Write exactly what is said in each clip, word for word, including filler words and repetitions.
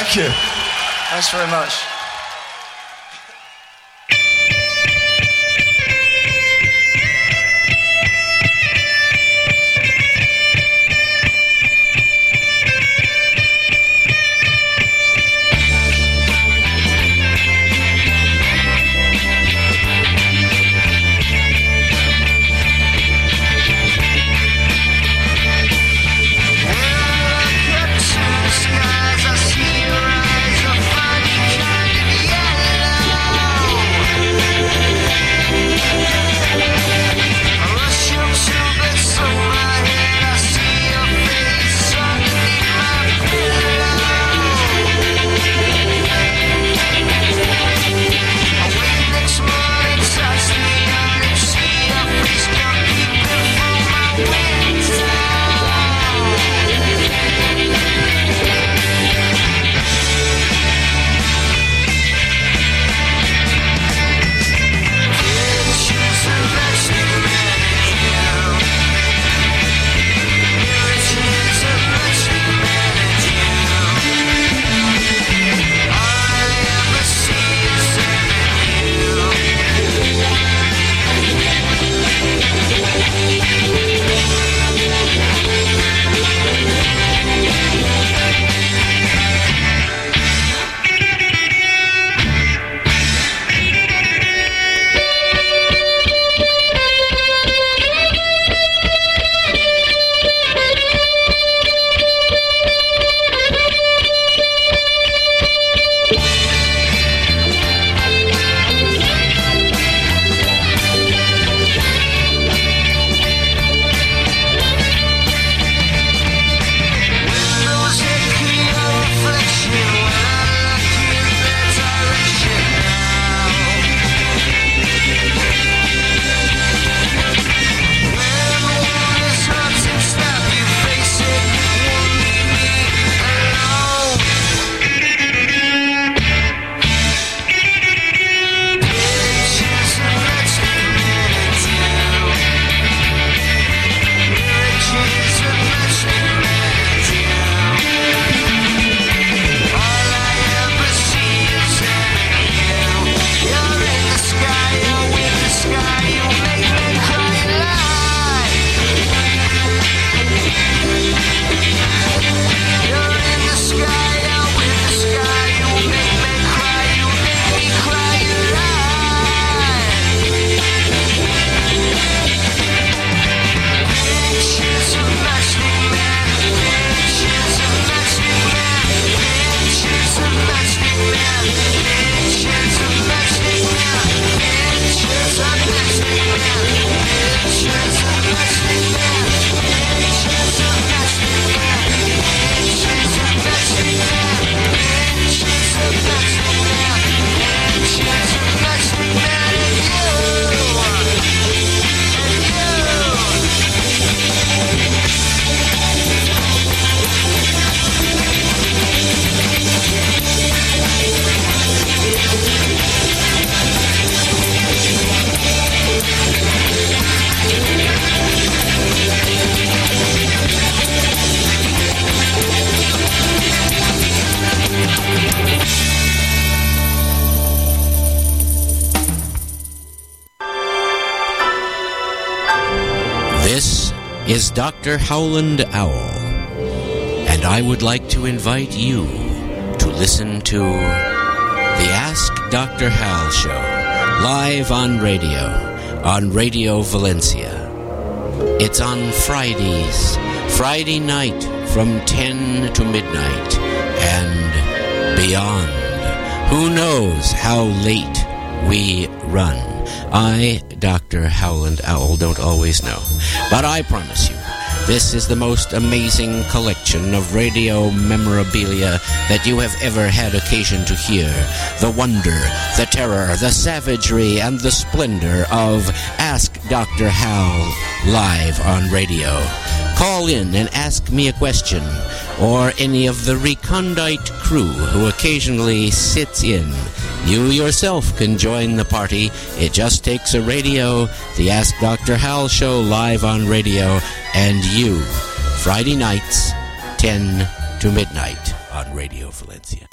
Thank you. Thanks very much. Is Doctor Howland Owl, and I would like to invite you to listen to the Ask Doctor Hal Show, live on radio, on Radio Valencia. It's on Fridays, Friday night from ten to midnight, and beyond. Who knows how late we run? I, Doctor Howland Owl, don't always know. But I promise you, this is the most amazing collection of radio memorabilia that you have ever had occasion to hear. The wonder, the terror, the savagery, and the splendor of Ask Doctor Hal live on radio. Call in and ask me a question, or any of the recondite crew who occasionally sits in. You yourself can join the party. It just takes a radio, the Ask Doctor Hal Show live on radio, and you. Friday nights, ten to midnight on Radio Valencia.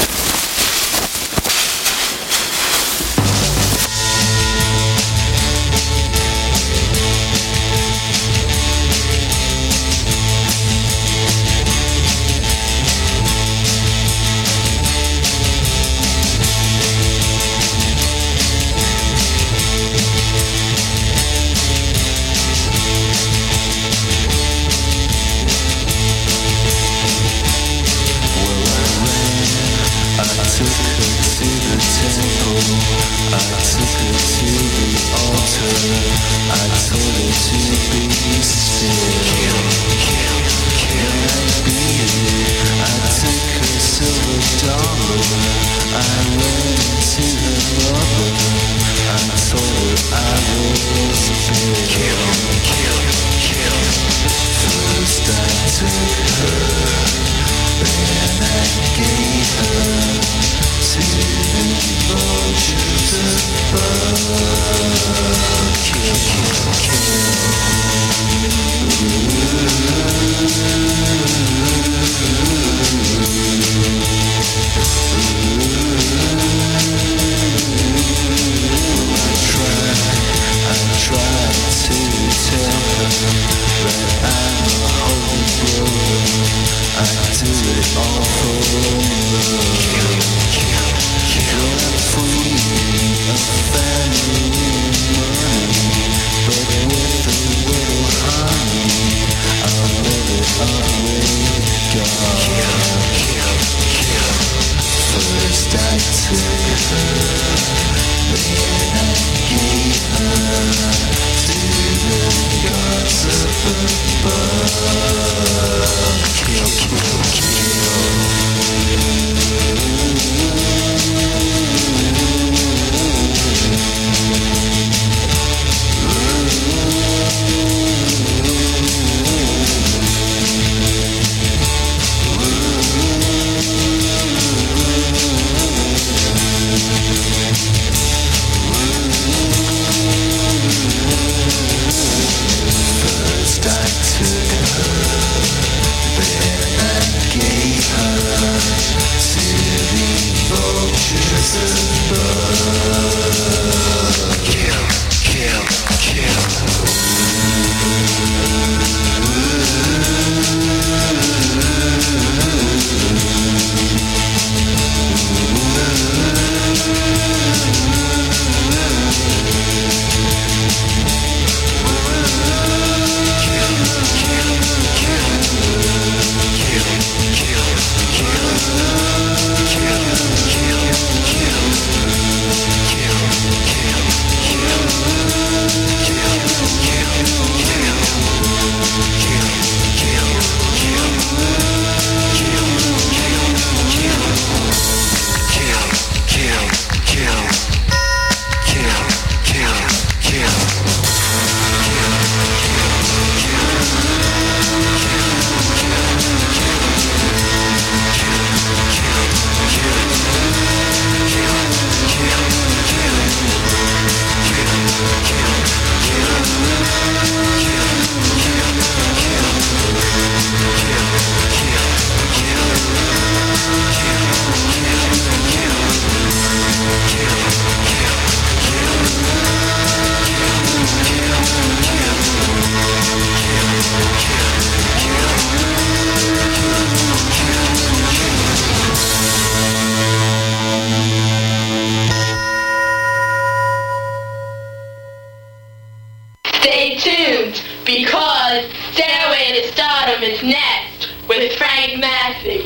Stay tuned, because Stairway to Stardom is next with Frank Massey.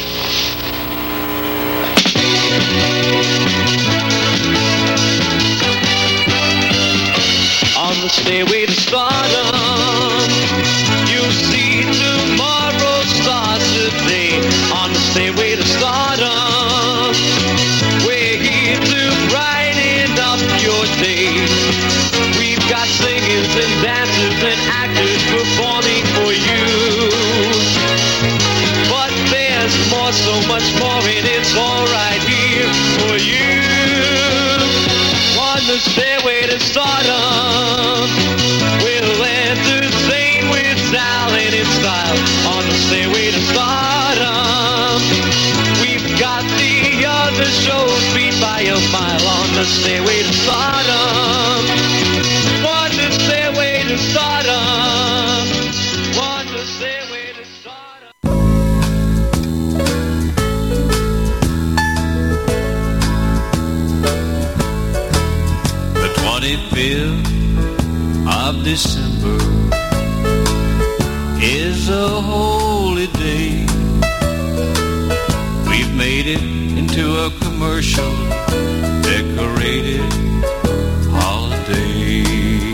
On the stairway to stardom, you'll see tomorrow starts today. On the stairway to stardom, we're here to brighten up your day. We've got singers and dancers and actors performing for you. But there's more, so much more, and it's all right here for you. On the stairway to stardom, we'll entertain with talent and style. On the stairway to stardom, a mile on the stairway to stardom. One to stairway to stardom. One to stairway to stardom. The twenty-fifth of December is a holy day. We've made it into a commercial decorated holiday.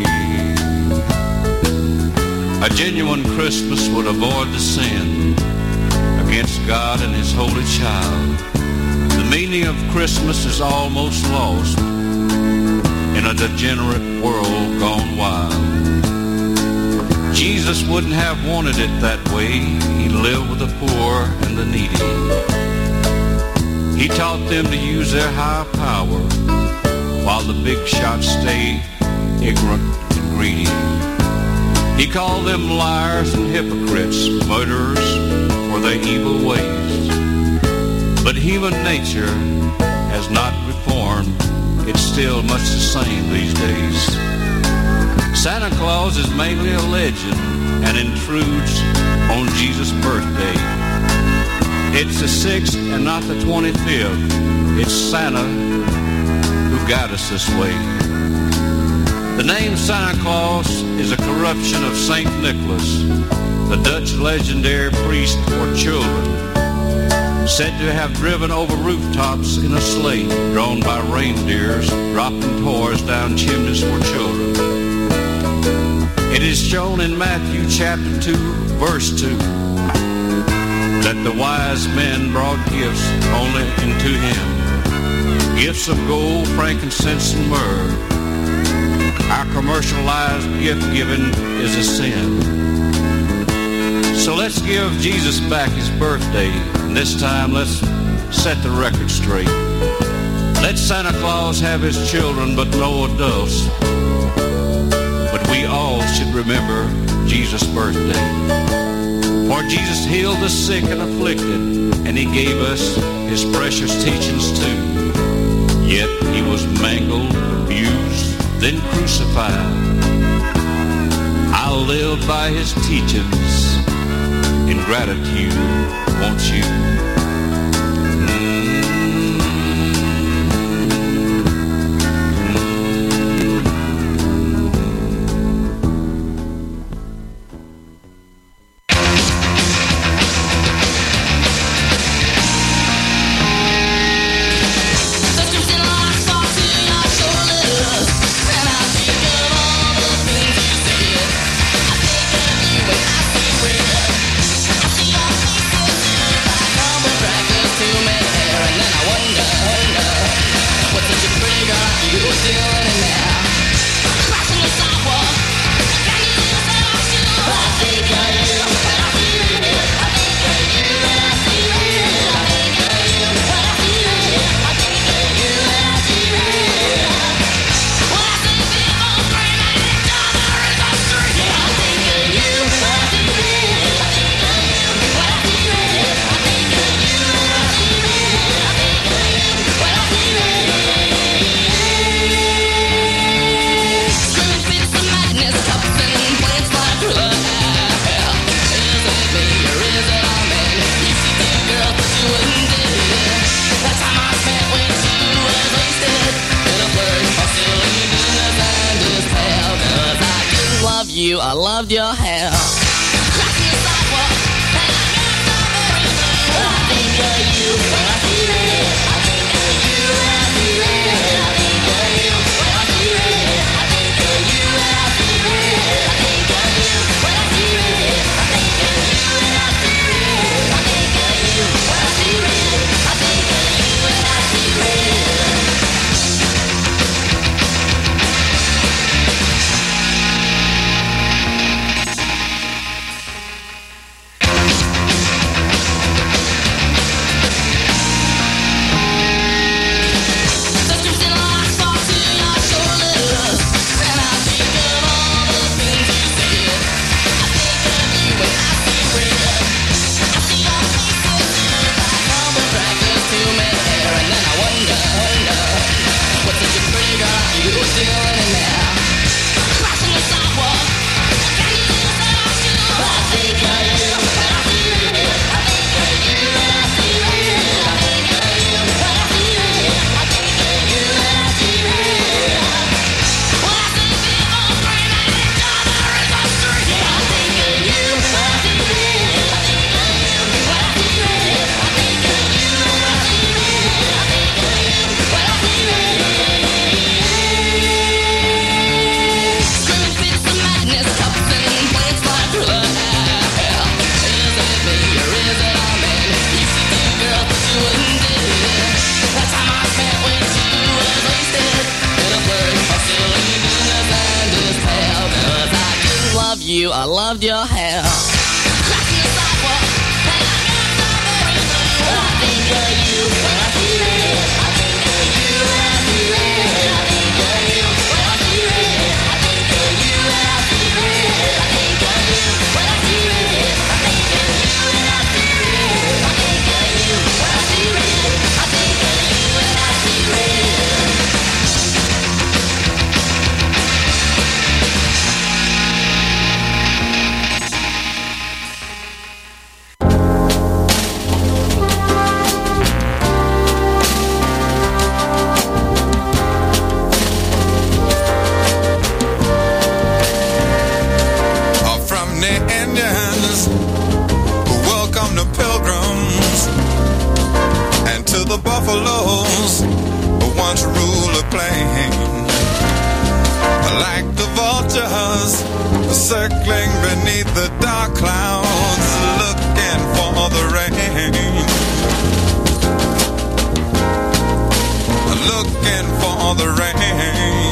A genuine Christmas would avoid the sin against God and His holy child. The meaning of Christmas is almost lost in a degenerate world gone wild. Jesus wouldn't have wanted it that way. He lived with the poor and the needy. He taught them to use their high power while the big shots stay ignorant and greedy. He called them liars and hypocrites, murderers for their evil ways. But human nature has not reformed. It's still much the same these days. Santa Claus is mainly a legend and intrudes on Jesus' birthday. It's the sixth and not the twenty-fifth. It's Santa who got us this way. The name Santa Claus is a corruption of Saint Nicholas, the Dutch legendary priest for children, said to have driven over rooftops in a sleigh drawn by reindeers, dropping toys down chimneys for children. It is shown in Matthew chapter two, verse two, that the wise men brought gifts only into him, gifts of gold, frankincense, and myrrh. Our commercialized gift giving is a sin. So let's give Jesus back his birthday, and this time let's set the record straight. Let Santa Claus have his children, but no adults. But we all should remember Jesus' birthday. For Jesus healed the sick and afflicted, and he gave us his precious teachings too. Yet he was mangled, abused, then crucified. I'll live by his teachings in gratitude, won't you? You, I loved your hair. loved your hair. Buffaloes once ruled a plain, like the vultures circling beneath the dark clouds, looking for the rain, looking for the rain,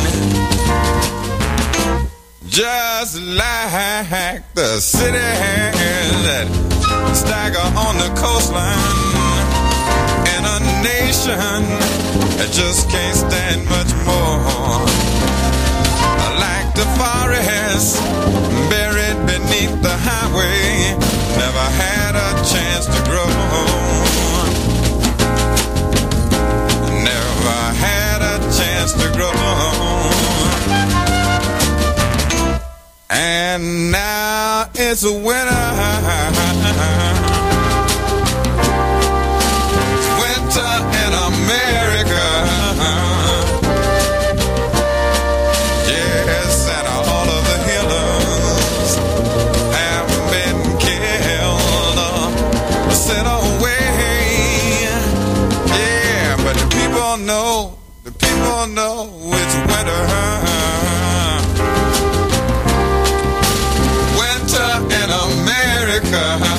just like the cities that stagger on the coastline. A nation that just can't stand much more, like the forest buried beneath the highway, never had a chance to grow, never had a chance to grow, and now it's a winter. In America, yes, and all of the healers have been killed, sent away. Yeah, but the people know, the people know it's winter. Winter in America.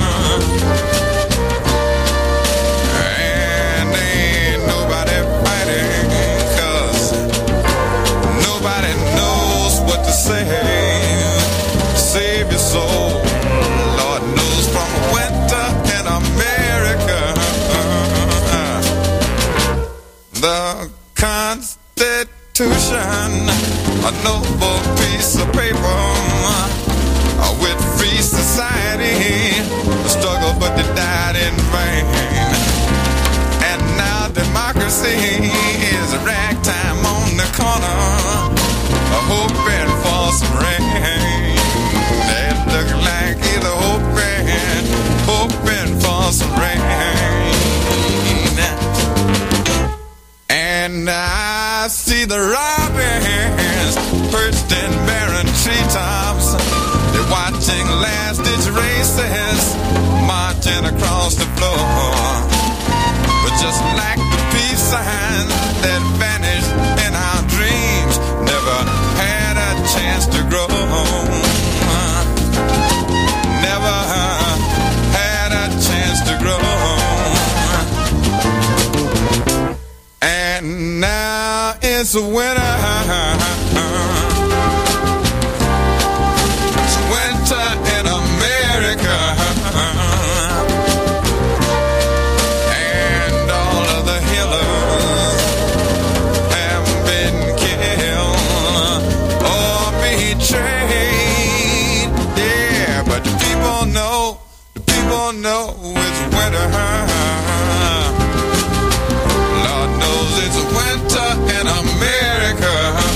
Save your soul, Lord knows, from winter in America. The Constitution, a noble piece of paper, with free society, struggle but they died in vain. And now democracy is a ragtime on the corner, hoping for some rain. They look like either hoping, hoping for some rain. And I see the robins perched in barren treetops. They're watching last-ditch races marching across the floor. But just like the peace signs that vanished in our dreams, never had a chance to grow. Never had a chance to grow. And now it's winter. It's winter in America. And all of the healers have been killed or betrayed. Yeah, but the people know, the people know it's winter. Lord knows it's winter in America.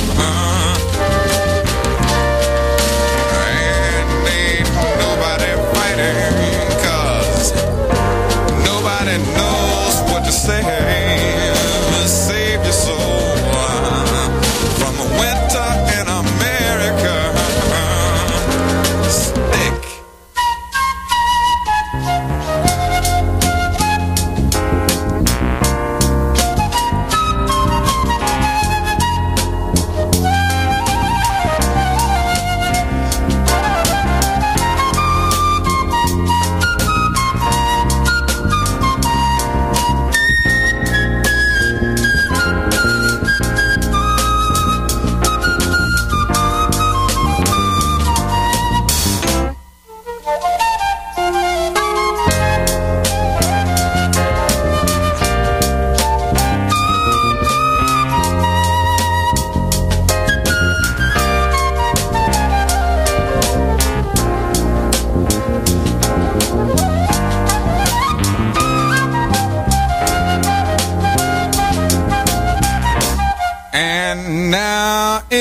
And ain't nobody fighting, 'cause nobody knows what to say. Save your soul from a winter in America. Stick.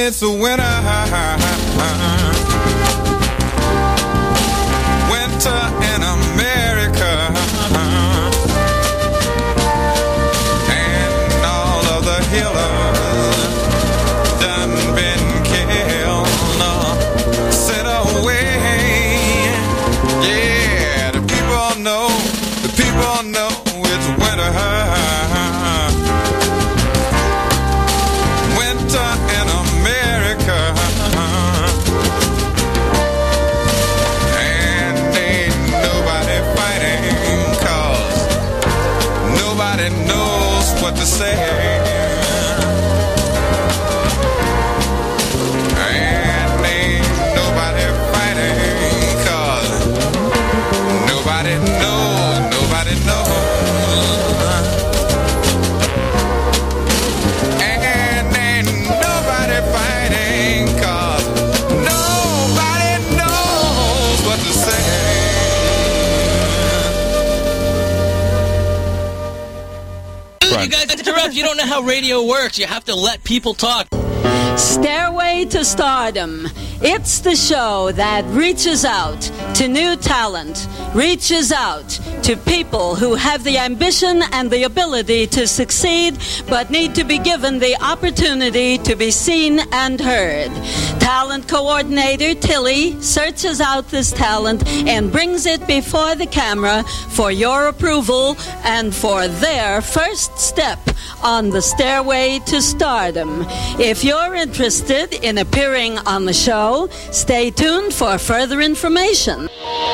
it's winter. Winter in America. And all of the healers done been killed. Set away. Yeah, the people know, the people know it's winter. Winter in America. And ain't nobody fighting, 'cause nobody knows what to say. And ain't nobody fighting, 'cause nobody knows, nobody knows. And ain't nobody fighting, 'cause nobody knows what to say. You guys interrupt. You don't know how radio works. You have to let people talk. Stairway to Stardom. It's the show that reaches out to new talent, reaches out to people who have the ambition and the ability to succeed, but need to be given the opportunity to be seen and heard. Talent coordinator Tilly searches out this talent and brings it before the camera for your approval and for their first step on the stairway to stardom. If you're interested in appearing on the show, stay tuned for further information.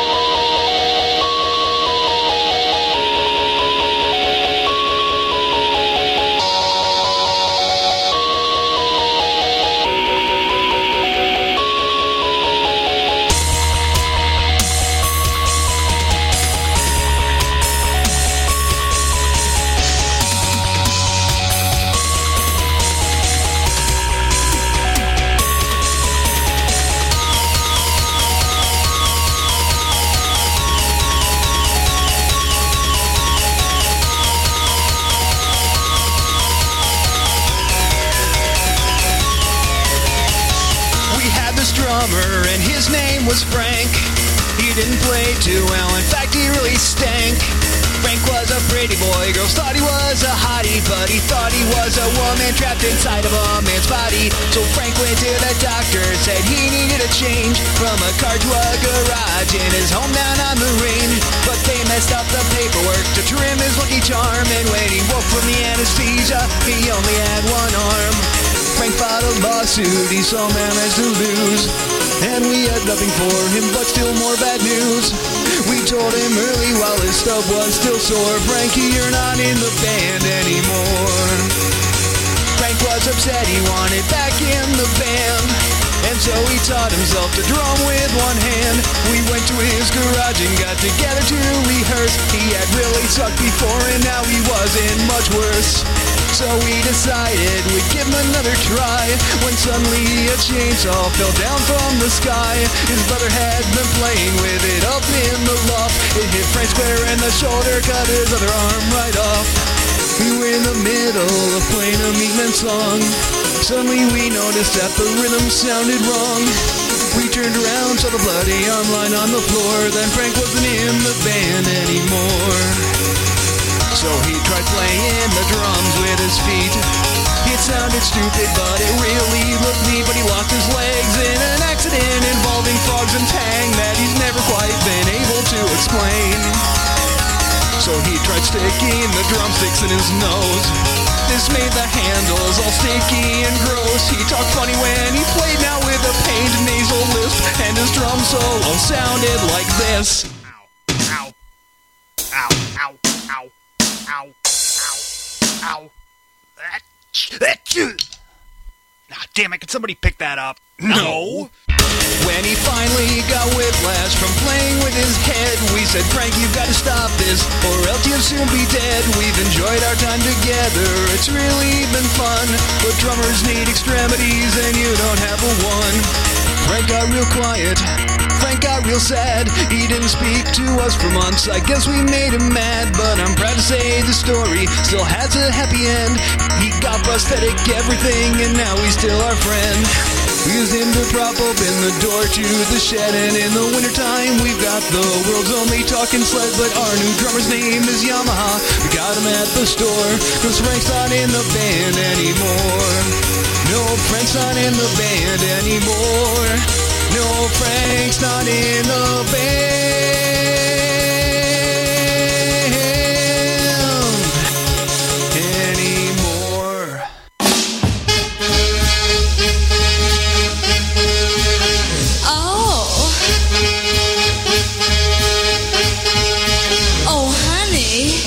And his name was Frank. He didn't play too well, in fact he really stank. Frank was a pretty boy, girls thought he was a hottie, but he thought he was a woman trapped inside of a man's body. So Frank went to the doctor, said he needed a change from a car to a garage in his home down on the range. But they messed up the paperwork to trim his lucky charm, and when he woke from the anesthesia, he only had one arm. Frank filed a lawsuit, he saw managed to lose, and we had nothing for him but still more bad news. We told him early while his stub was still sore, Frankie, you're not in the band anymore. Frank was upset, he wanted back in the band, and so he taught himself to drum with one hand. We went to his garage and got together to rehearse. He had really sucked before and now he wasn't much worse. So we decided we'd give him another try, when suddenly a chainsaw fell down from the sky. His brother had been playing with it up in the loft. It hit Frank square in the shoulder, cut his other arm right off. We were in the middle of playing a Meatman song. Suddenly we noticed that the rhythm sounded wrong. We turned around, saw the bloody arm lying on the floor. Then Frank wasn't in the band anymore. So he tried playing the drums with his feet. It sounded stupid, but it really looked neat. But he lost his legs in an accident involving frogs and tang that he's never quite been able to explain. So he tried sticking the drumsticks in his nose. This made the handles all sticky and gross. He talked funny when he played, now with a pained nasal lisp, and his drum solo sounded like this. Ow, ow, ow, ow, ow, ow, ow, ow. Ah, damn it, can somebody pick that up? No. When he finally got whiplash from playing with his head, we said, Frank, you've got to stop this, or else you'll soon be dead. We've enjoyed our time together, it's really been fun, but drummers need extremities and you don't have a one. Frank got real quiet. Frank got real sad. He didn't speak to us for months. I guess we made him mad, but I'm proud to say the story still has a happy end. He got prosthetic everything, and now he's still our friend. We used him to prop open the door to the shed, and in the wintertime we've got the world's only talking sled. But our new drummer's name is Yamaha. We got him at the store, cause Frank's not in the band anymore. No, Frank's not in the band anymore. No, Frank's not in the band anymore. Oh. Oh, honey.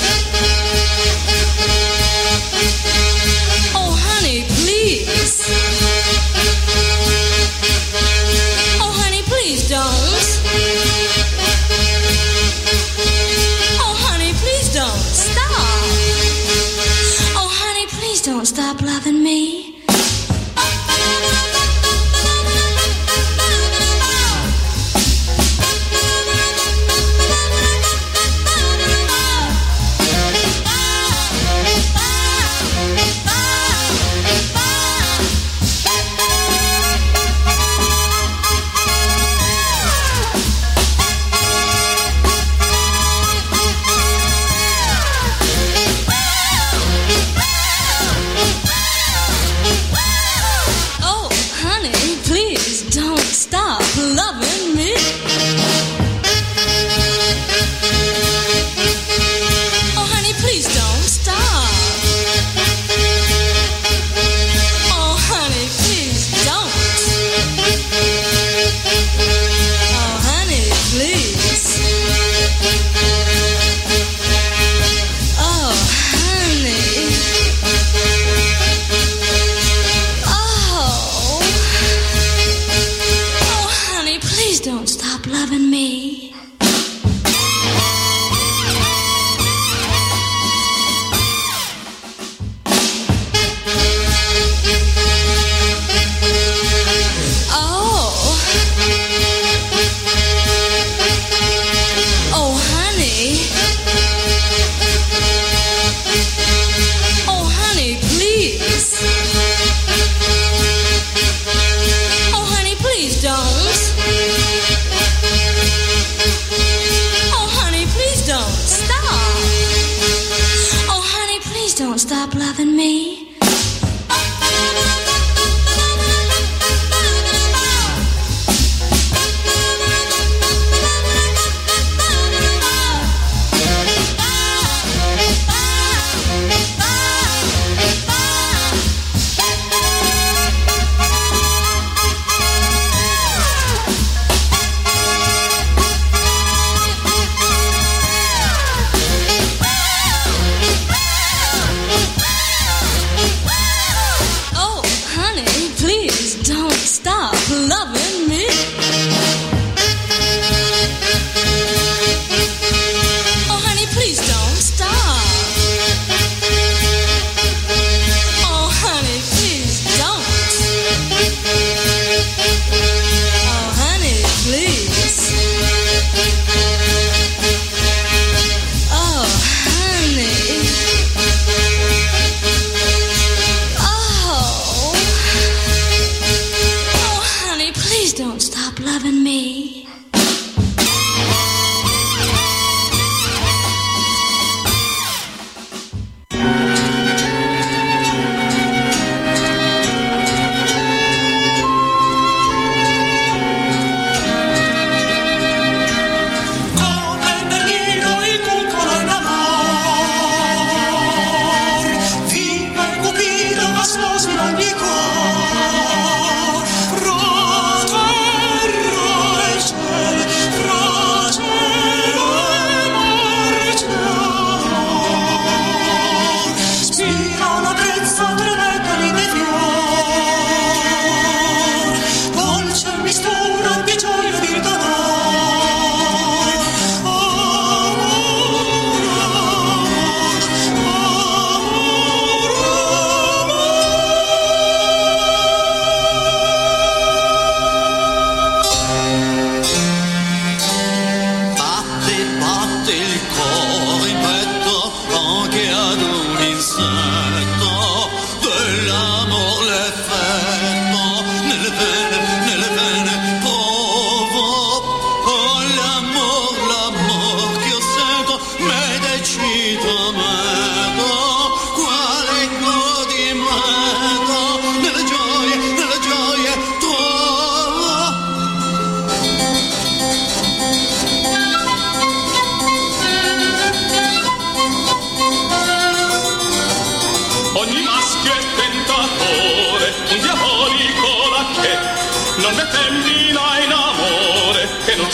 Oh, honey, please. Oh, honey, please don't. Oh, honey, please don't stop. Oh, honey, please don't stop loving me. Oh, honey, please don't stop loving me. Oh, honey, please don't stop. Oh, honey, please don't. Oh, honey, please. Oh, honey. Oh. Oh, honey, please don't stop loving me. Oh. Oh, honey. Oh, honey, please. Oh, honey, please don't. Oh, honey, please don't stop. Oh, honey, please don't stop loving me.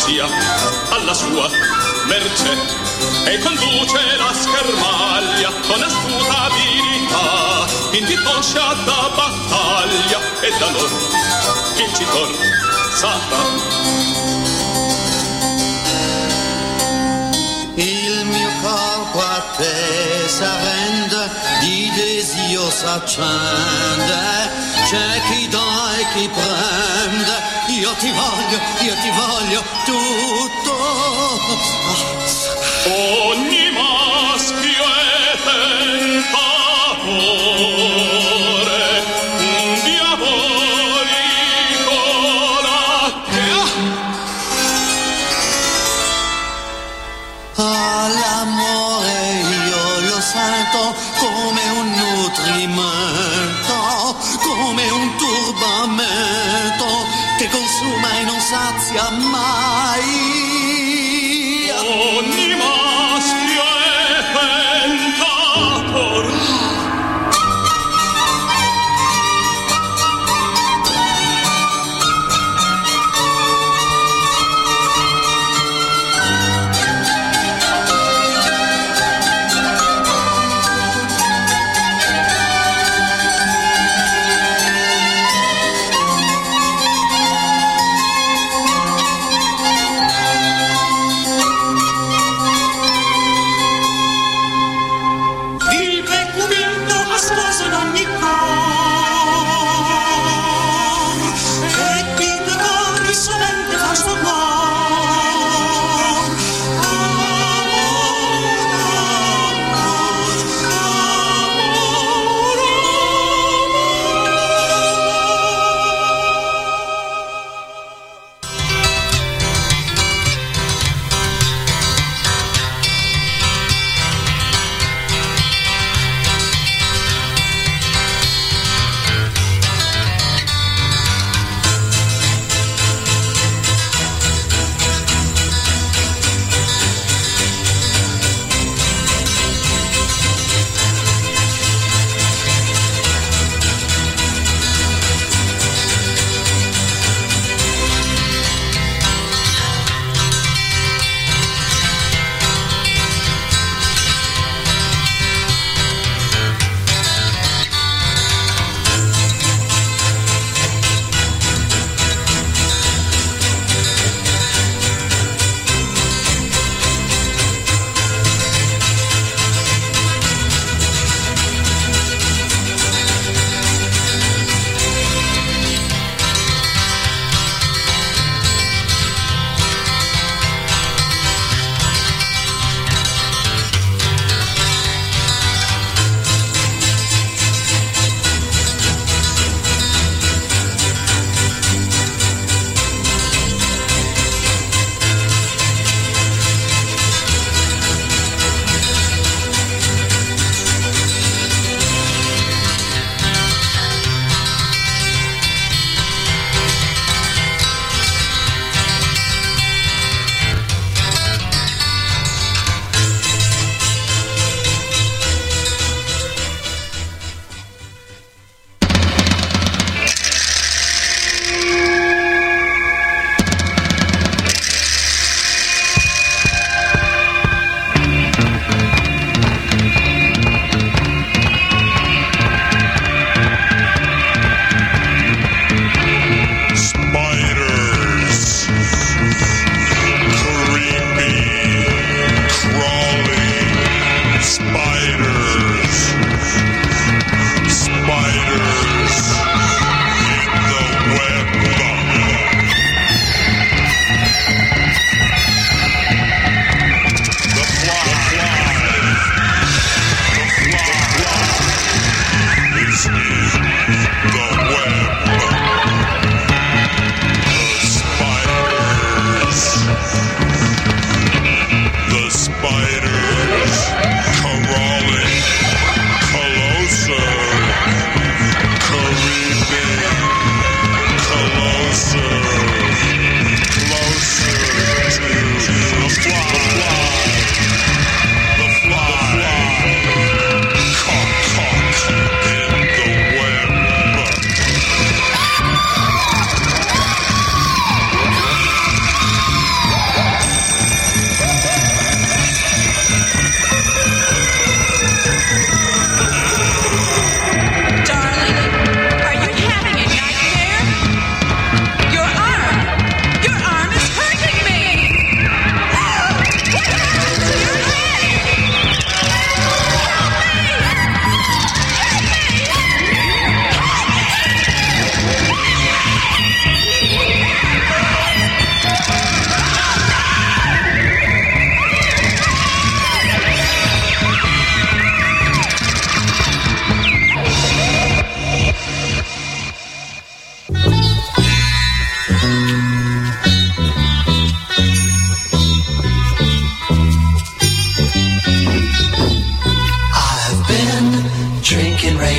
sia alla sua mercé e conduce la schermaglia con astuta abilità in vitoscia da battaglia e da loro vincitor sarà. Il mio corpo a te s'arrende, di desio s'accende, c'è chi dà e chi prende, io ti voglio, io ti voglio tutto. Ogni maschio è tentatore, un diabolico latte. Ah, l'amore io lo sento come un nutrimento, come un turbamento che consuma e non sazia mai. Ogni maschio è tentatore.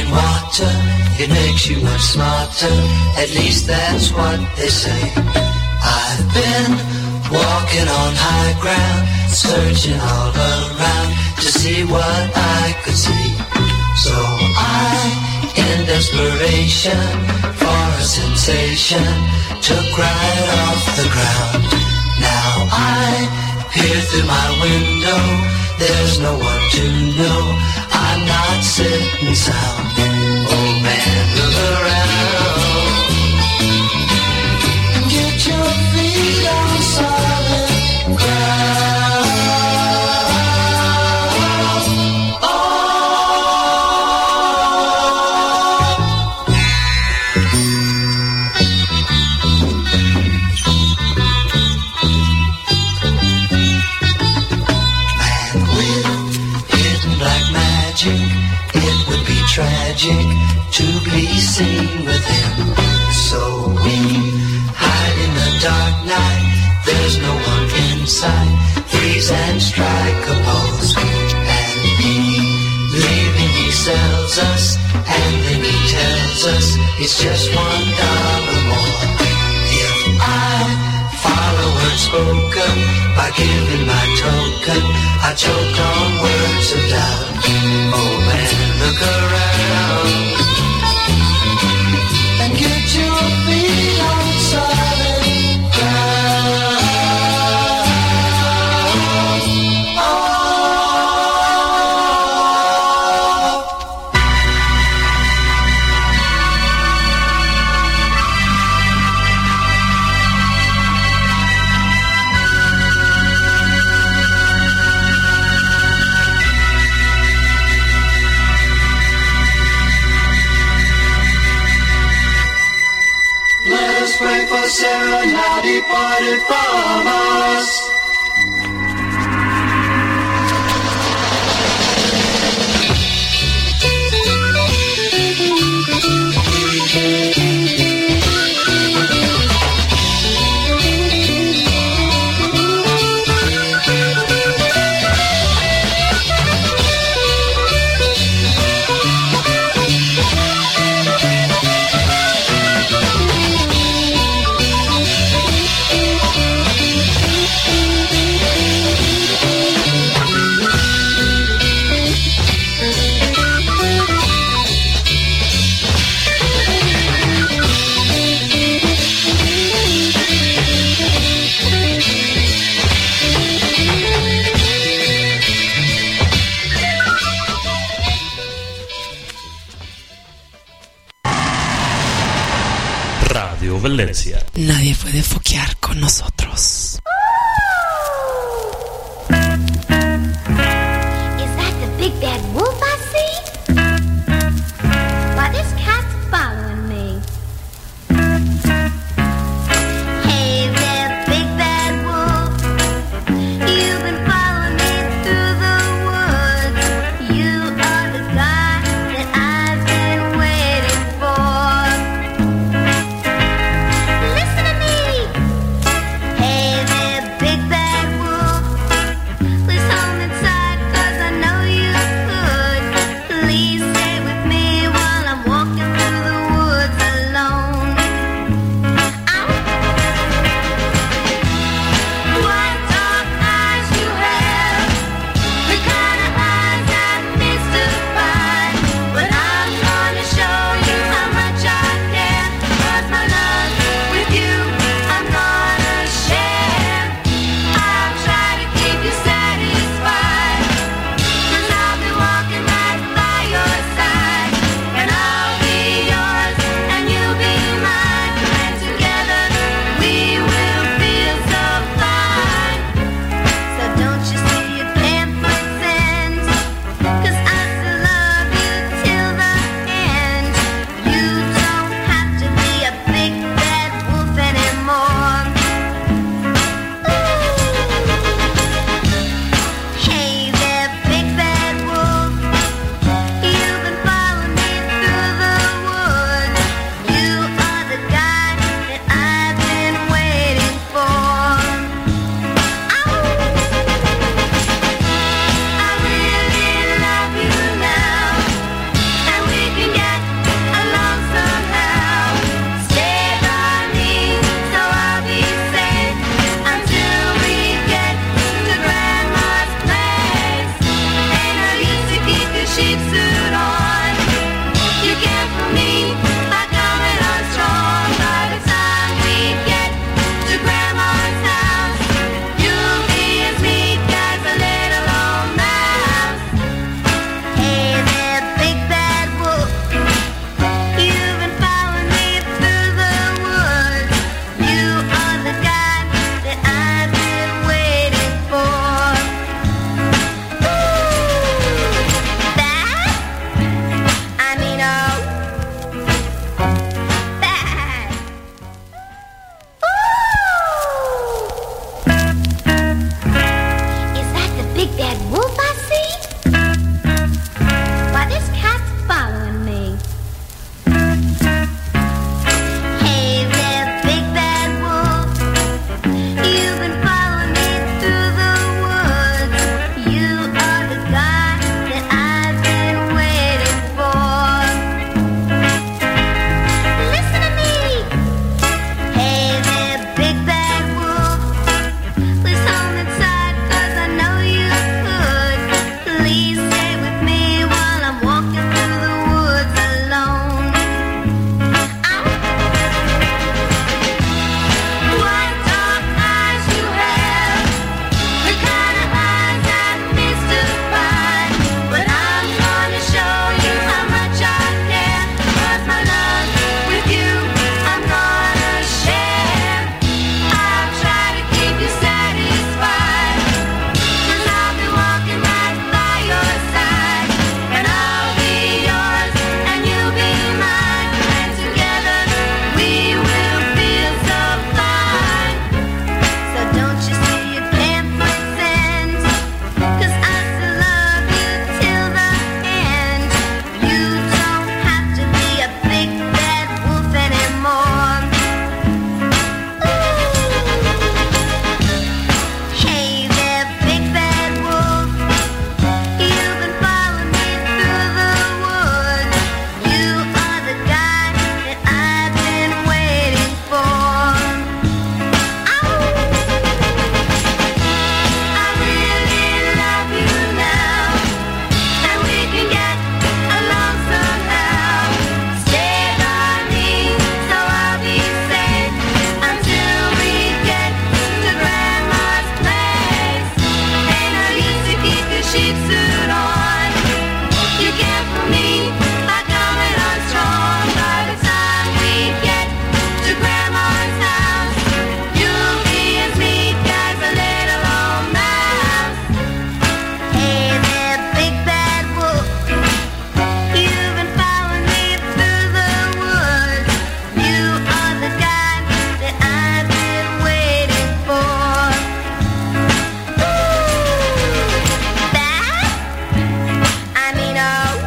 drinking water, it makes you much smarter. At least that's what they say. I've been walking on high ground, searching all around to see what I could see. So I, in desperation for a sensation, took right off the ground. Now I peer through my window, there's no one to know I'm not sitting sound. Oh man, look around. Get your feet on solid ground. It would be tragic to be seen with him. So we hide in the dark night, there's no one inside. Freeze and strike a pose. And he, leaving, he sells us, and then he tells us it's just one dollar more. If I follow words spoken by giving my token, I choke on words of doubt. Oh man, look around and get your feet on solid ground. Oh. Pray for Sarah, now departed from us. Valencia. Nadie puede foquear con nosotros. Is that the big bad wolf I see? Why, this cat's following me. Hey there, big bad wolf. You've been following me through the woods. You are the guy that I've been waiting for. Listen to me. Hey there. cheap suit on. You can't fool me by coming on strong. By the time we get to Grandma's house, you'll be as meek as a little old mouse. Hey there, big bad wolf, you've been following me through the woods. You are the guy that I've been waiting for. That? I mean, oh,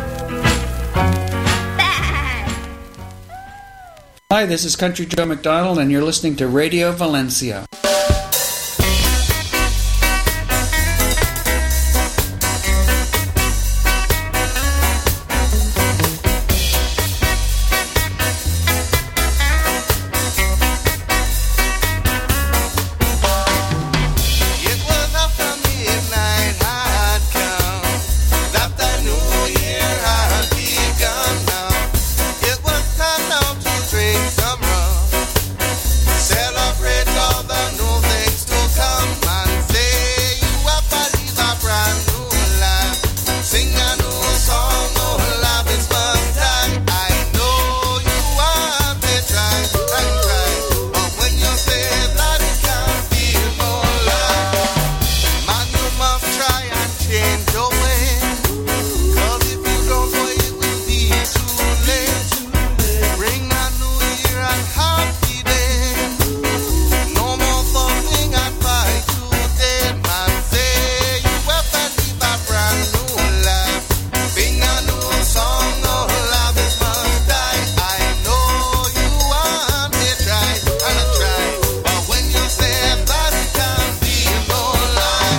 that. Hi, this is Country Joe McDonald, and you're listening to Radio Valencia. It was after midnight I'd come, that the new year had begun now. It was time now to drink some rum, celebrate all the new things to come, and say you have believed a brand new life. Sing a new song, oh love is fun time. I know you want to try and try, but when you say that it can't be no lie, man, you must try and change your way. 'Cause if you don't, boy, it will be too late. Bring a new year and happy day. No more thumping and fight today. Man, say you ever live a brand new life. Sing a new song, oh love is must die. I know you want to try and try, but when you say that it can't be no lie.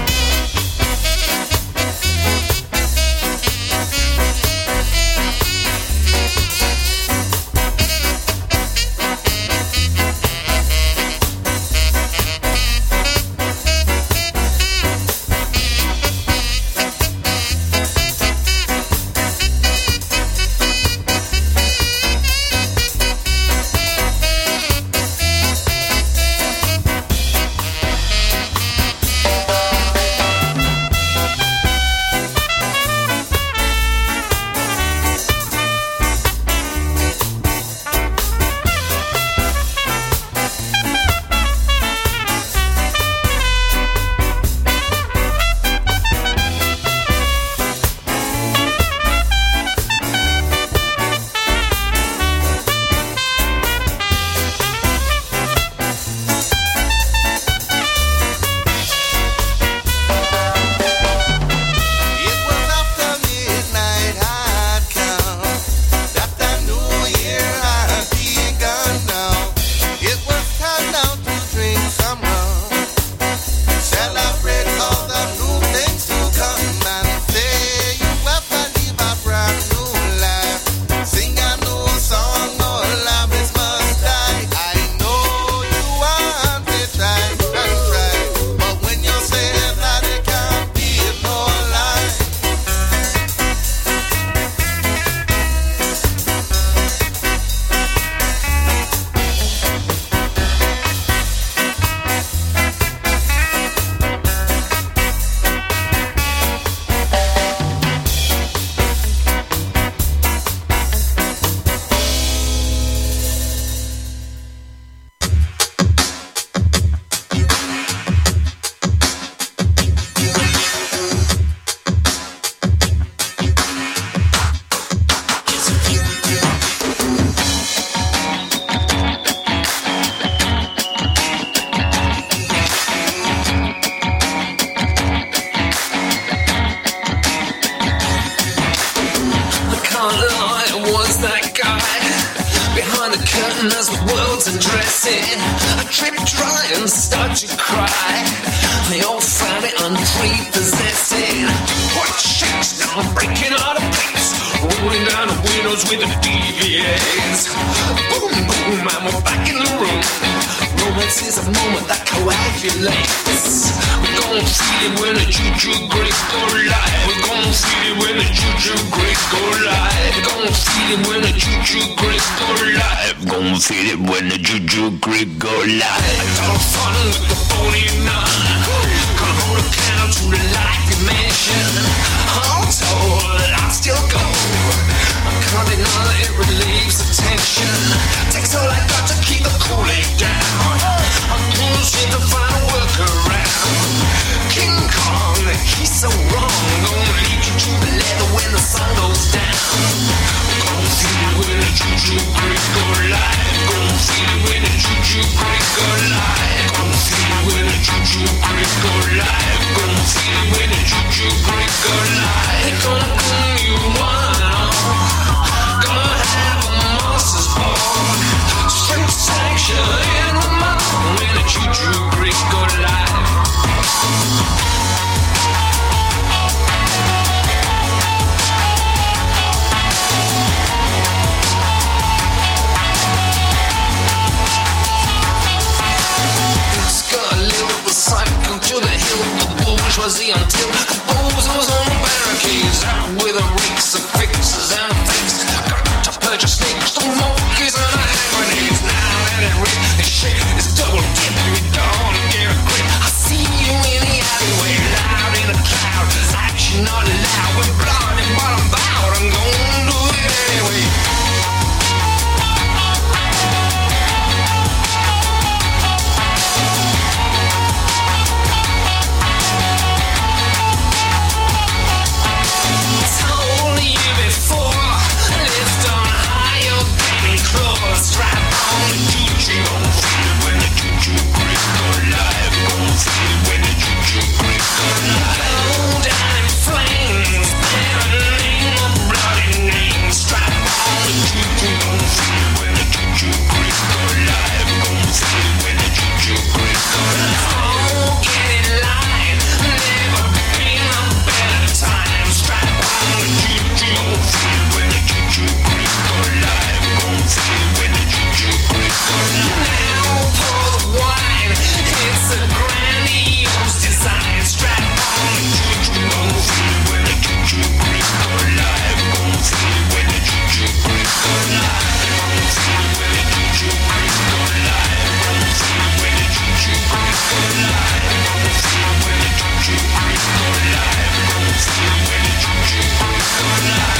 It was after midnight I'd come, that the new year had begun now. It was time now to drink some rum, celebrate all the new things to come, and say you ever live a brand new life. Sing a new song, oh love is must die. I know you want to try and try, but when you say that it can't be no lie. I can't lie, I was that guy behind the curtain as the world's undressing. I tripped dry and started to cry. They all found it unprepossessing. What shakes now? I'm breaking out of place, rolling down the windows with the D V As. Boom, boom, and we're back in the room. Romance is a moment that coagulates. We're gonna feel it when the juju grapes go live. We're gonna feel it when the juju grapes go live. We're gonna feel it when the juju grapes go live. Gonna feel it when the juju grapes go live. I got fun with the phony nun. Gonna hold a candle to the light, man. feel it when the choo-choo break a lie. They gonna come you one and all. Gonna have a monster's ball. Straight sanction in the mouth when the choo-choo break a lie. Cycle to the hill of bourgeoisie until proposals on barricades. Out with the rakes and fixes and fakes. Got to purchase snakes, don't monkeys and hand grenades. Now let it rip and shake. It's double dip, you don't get a grip. I see you in the alleyway, loud in the cloud. Action not allowed, we're blinded but I'm bowed. I'm gonna do it anyway. Strap on the choo-choo, gon' feel it when the choo-choo break alive. Gon' feel it when the choo-choo break alive. Go down in flames, burning a bloody name. Strap on the choo-choo, gon' feel it when the choo-choo break alive. Gon' feel it when the choo-choo break alive. Oh, get in line, never been a better time. Strap on the choo-choo, gon' feel it when the choo-choo break alive. Gon' feel it when the choo-choo break alive. Now pour the wine, it's a grandiose design. Strap on the choo-choo, gon' feel it when the choo-choo break alive. Gon' feel it when the choo-choo break alive. Gon' feel it when the choo-choo break alive. Gon' feel it when the choo-choo break alive. Gon' feel it when the choo-choo break alive. Gon' feel it when the choo-choo break alive.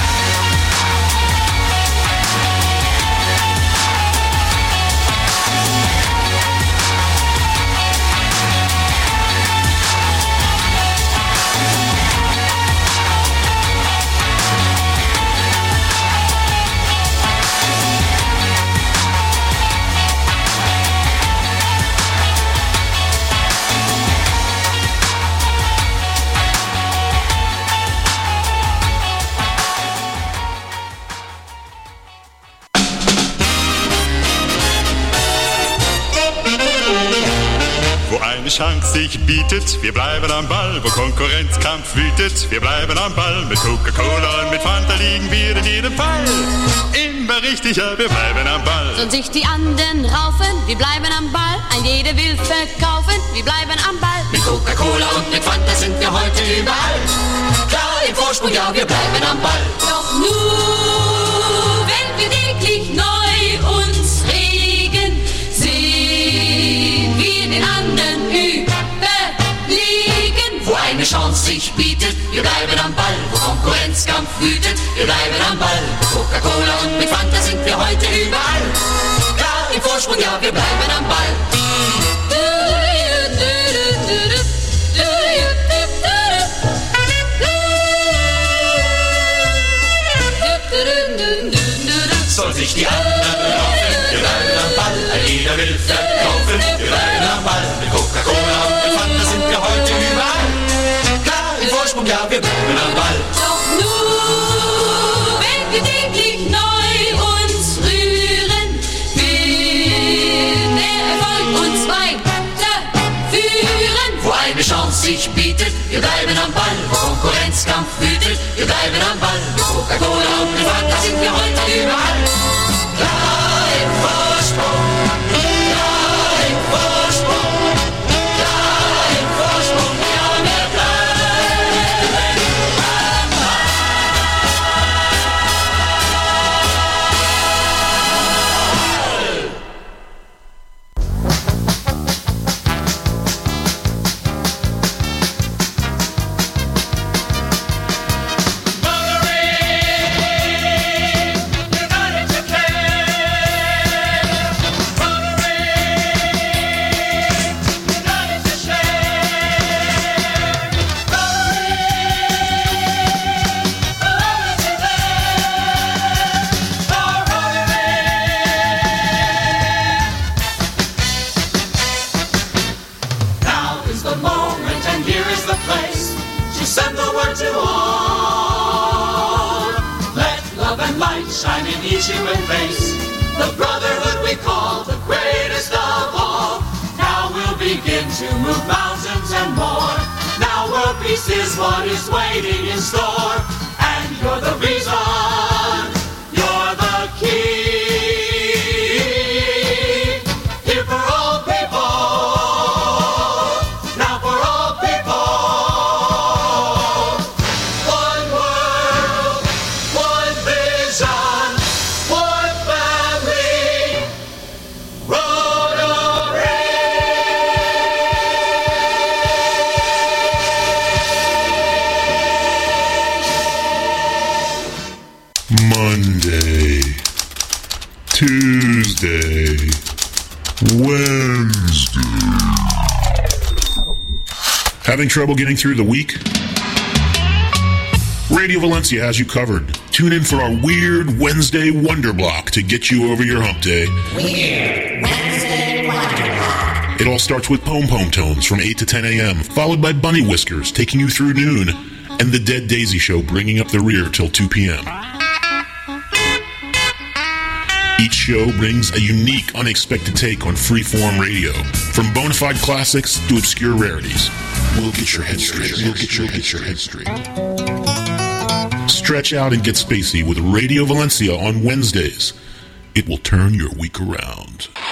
Chance sich bietet, wir bleiben am Ball, wo Konkurrenzkampf wütet, wir bleiben am Ball, mit Coca-Cola und mit Fanta liegen wir in jedem Fall. Immer richtig, ja, wir bleiben am Ball. Sollen sich die anderen raufen, wir bleiben am Ball, ein jeder will verkaufen, wir bleiben am Ball. Mit Coca-Cola und mit Fanta sind wir heute überall. Klar im Vorsprung, ja, wir bleiben am Ball. Doch nur, wenn wir täglich neu uns regen, sehen wir den anderen überlegen. Wo eine Chance sich bietet, wir bleiben am Ball. Wo Konkurrenzkampf wütet, wir bleiben am Ball. Mit Coca-Cola und mit Fanta sind wir heute überall. Klar im Vorsprung, ja, wir bleiben am Ball. Soll sich die anderen raufen, wir bleiben am Ball. Ein jeder will verkaufen, wir bleiben am Ball. Mit Coca-Cola und mit Fanta sind wir heute überall. Klar im Vorsprung, ja, wir bleiben am Ball. Doch nur, wenn wir täglich neu uns rühren, will der Erfolg uns weiterführen. Wo eine Chance sich bietet, wir bleiben am Ball. Wo Konkurrenzkampf wütet, wir bleiben am Ball. Mit Coca-Cola und mit Fanta sind wir heute überall. Klar im Vorsprung, klar im Vorsprung, klar im Vorsprung, ja, wir bleiben am Ball. You got you send the word to all. Let love and light shine in each human face. The brotherhood we call the greatest of all. Now we'll begin to move mountains and more. Now world peace is what is waiting in store. And you're the reason, you're the key. Here for all people, now for all people. One world, one vision, one family, Rotary. Monday, Tuesday, Wednesday. Having trouble getting through the week? Radio Valencia has you covered. Tune in for our Weird Wednesday Wonder Block to get you over your hump day. Weird Wednesday Wonder Block. It all starts with Pom Pom Tones from eight to ten a.m., followed by Bunny Whiskers taking you through noon, and the Dead Daisy Show bringing up the rear till two p.m. Each show brings a unique, unexpected take on freeform radio, from bona fide classics to obscure rarities. We'll get your head straight. We'll get your, get your head straight. Stretch out and get spacey with Radio Valencia on Wednesdays. It will turn your week around.